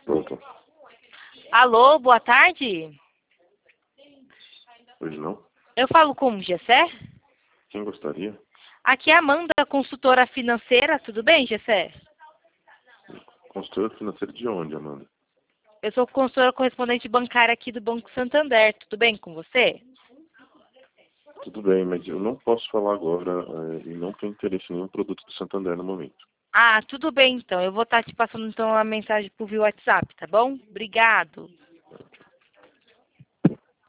Pronto. Alô, boa tarde. Hoje não? Eu falo com o Gessé? Quem gostaria? Aqui é a Amanda, consultora financeira. Tudo bem, Gessé? Consultor financeiro de onde, Amanda? Eu sou consultora correspondente bancária aqui do Banco Santander. Tudo bem com você? Tudo bem, mas eu não posso falar agora e não tenho interesse em nenhum produto do Santander no momento. Ah, tudo bem então. Eu vou estar te passando então a mensagem por via WhatsApp, tá bom? Obrigado.